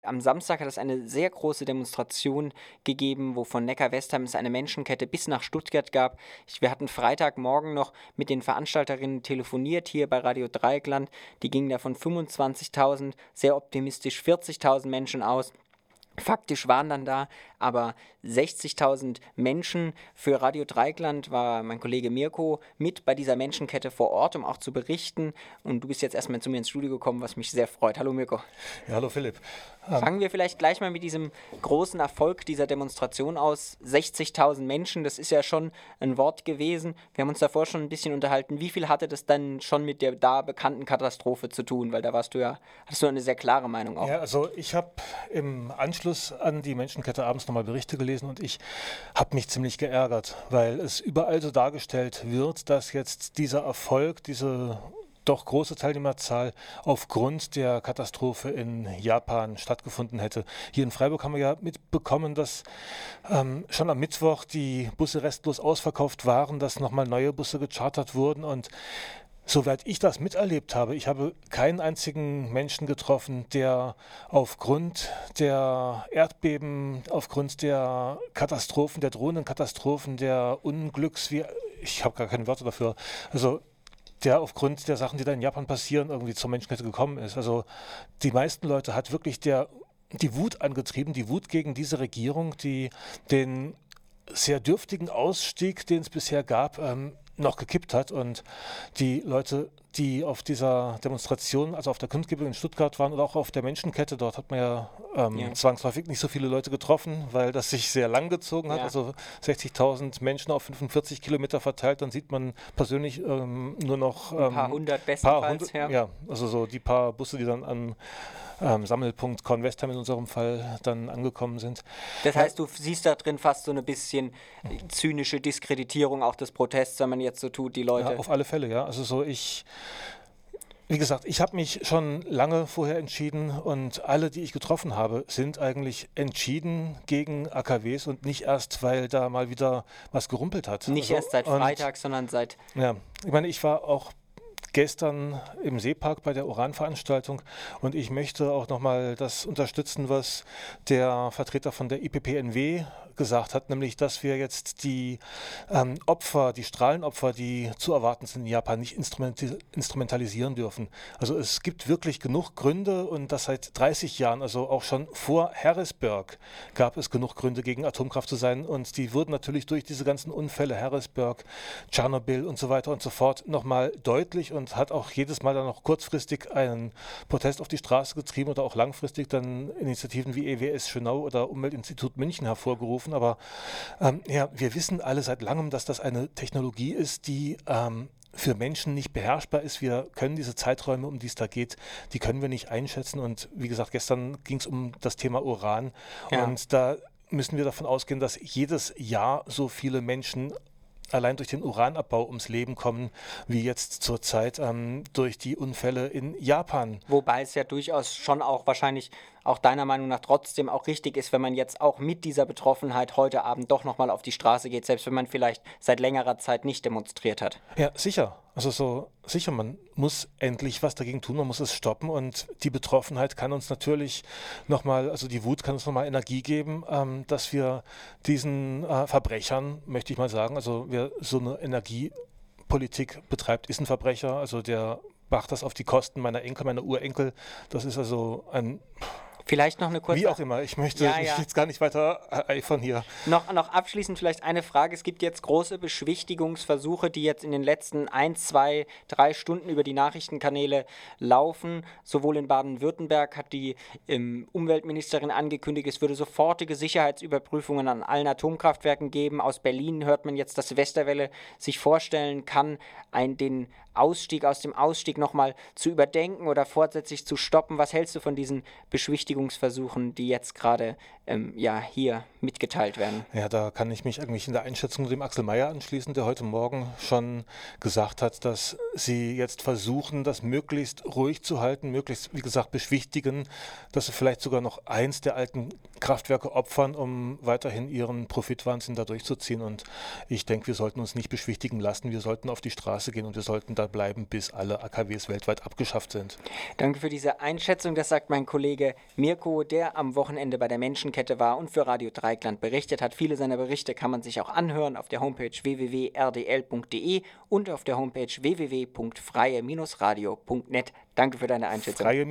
Am Samstag hat es eine sehr große Demonstration gegeben, wo von Neckar-Westheim es eine Menschenkette bis nach Stuttgart gab. Wir hatten Freitagmorgen noch mit den Veranstalterinnen telefoniert hier bei Radio Dreieckland. Die gingen da von 25.000, sehr optimistisch 40.000 Menschen aus. Faktisch waren dann da aber 60.000 Menschen. Für Radio Dreieckland war mein Kollege Mirko mit bei dieser Menschenkette vor Ort, um auch zu berichten. Und du bist jetzt erstmal zu mir ins Studio gekommen, was mich sehr freut. Hallo Mirko. Ja, hallo Philipp. Fangen wir vielleicht gleich mal mit diesem großen Erfolg dieser Demonstration aus. 60.000 Menschen, das ist ja schon ein Wort gewesen. Wir haben uns davor schon ein bisschen unterhalten. Wie viel hatte das dann schon mit der da bekannten Katastrophe zu tun? Weil da hattest du eine sehr klare Meinung auch. Ja, also ich habe im Anschluss an die Menschenkette abends nochmal Berichte gelesen und ich habe mich ziemlich geärgert, weil es überall so dargestellt wird, dass jetzt dieser Erfolg, diese doch große Teilnehmerzahl aufgrund der Katastrophe in Japan stattgefunden hätte. Hier in Freiburg haben wir ja mitbekommen, dass schon am Mittwoch die Busse restlos ausverkauft waren, dass nochmal neue Busse gechartert wurden und soweit ich das miterlebt habe, ich habe keinen einzigen Menschen getroffen, der aufgrund der Erdbeben, aufgrund der Katastrophen, der drohenden Katastrophen, der ich habe gar keine Wörter dafür, also der aufgrund der Sachen, die da in Japan passieren, irgendwie zur Menschenkette gekommen ist. Also die meisten Leute hat wirklich die Wut angetrieben, die Wut gegen diese Regierung, die den sehr dürftigen Ausstieg, den es bisher gab, noch gekippt hat. Und die Leute, die auf dieser Demonstration, also auf der Kundgebung in Stuttgart waren oder auch auf der Menschenkette, dort hat man ja zwangsläufig nicht so viele Leute getroffen, weil das sich sehr lang gezogen hat. Ja. Also 60.000 Menschen auf 45 Kilometer verteilt, dann sieht man persönlich nur noch Ein paar hundert bestenfalls, ja, also so die paar Busse, die dann am Sammelpunkt Kornwestheim in unserem Fall dann angekommen sind. Das heißt, du siehst da drin fast so eine bisschen zynische Diskreditierung auch des Protests, wenn man jetzt so tut, die Leute. Ja, auf alle Fälle, ja. Also so wie gesagt, ich habe mich schon lange vorher entschieden und alle, die ich getroffen habe, sind eigentlich entschieden gegen AKWs und nicht erst, weil da mal wieder was gerumpelt hat. Nicht erst seit Freitag, sondern seit... Ja, ich meine, ich war auch gestern im Seepark bei der Uran-Veranstaltung und ich möchte auch nochmal das unterstützen, was der Vertreter von der IPPNW gesagt hat, nämlich, dass wir jetzt die Opfer, die Strahlenopfer, die zu erwarten sind in Japan, nicht instrumentalisieren dürfen. Also es gibt wirklich genug Gründe und das seit 30 Jahren, also auch schon vor Harrisburg gab es genug Gründe, gegen Atomkraft zu sein und die wurden natürlich durch diese ganzen Unfälle, Harrisburg, Tschernobyl und so weiter und so fort, nochmal deutlich und hat auch jedes Mal dann noch kurzfristig einen Protest auf die Straße getrieben oder auch langfristig dann Initiativen wie EWS Schönau oder Umweltinstitut München hervorgerufen. Aber ja, wir wissen alle seit langem, dass das eine Technologie ist, die für Menschen nicht beherrschbar ist. Wir können diese Zeiträume, um die es da geht, die können wir nicht einschätzen. Und wie gesagt, gestern ging es um das Thema Uran. Ja. Und da müssen wir davon ausgehen, dass jedes Jahr so viele Menschen allein durch den Uranabbau ums Leben kommen, wie jetzt zurzeit durch die Unfälle in Japan. Wobei es ja durchaus schon auch wahrscheinlich auch deiner Meinung nach trotzdem auch richtig ist, wenn man jetzt auch mit dieser Betroffenheit heute Abend doch nochmal auf die Straße geht, selbst wenn man vielleicht seit längerer Zeit nicht demonstriert hat. Ja, sicher. Also sicher, man muss endlich was dagegen tun, man muss es stoppen und die Betroffenheit kann uns natürlich nochmal, also die Wut kann uns nochmal Energie geben, dass wir diesen Verbrechern, möchte ich mal sagen, also wer so eine Energiepolitik betreibt, ist ein Verbrecher, also der macht das auf die Kosten meiner Enkel, meiner Urenkel, das ist also ein... Vielleicht noch eine kurze... Wie auch immer, ich möchte mich jetzt gar nicht weiter eifern hier. Noch abschließend vielleicht eine Frage. Es gibt jetzt große Beschwichtigungsversuche, die jetzt in den letzten 1, 2, 3 Stunden über die Nachrichtenkanäle laufen. Sowohl in Baden-Württemberg hat die Umweltministerin angekündigt, es würde sofortige Sicherheitsüberprüfungen an allen Atomkraftwerken geben. Aus Berlin hört man jetzt, dass Westerwelle sich vorstellen kann, den Ausstieg aus dem Ausstieg nochmal zu überdenken oder fortsätzlich zu stoppen. Was hältst du von diesen Beschwichtigungsversuchen, die jetzt gerade hier mitgeteilt werden? Ja, da kann ich mich eigentlich in der Einschätzung dem Axel Mayer anschließen, der heute Morgen schon gesagt hat, dass sie jetzt versuchen, das möglichst ruhig zu halten, möglichst, wie gesagt, beschwichtigen, dass sie vielleicht sogar noch eins der alten Kraftwerke opfern, um weiterhin ihren Profitwahnsinn da durchzuziehen. Und ich denke, wir sollten uns nicht beschwichtigen lassen. Wir sollten auf die Straße gehen und wir sollten da bleiben, bis alle AKWs weltweit abgeschafft sind. Danke für diese Einschätzung. Das sagt mein Kollege Mirko, der am Wochenende bei der Menschenkette war und für Radio Dreieckland berichtet hat. Viele seiner Berichte kann man sich auch anhören auf der Homepage www.rdl.de und auf der Homepage www.freie-radio.net. Danke für deine Einschätzung.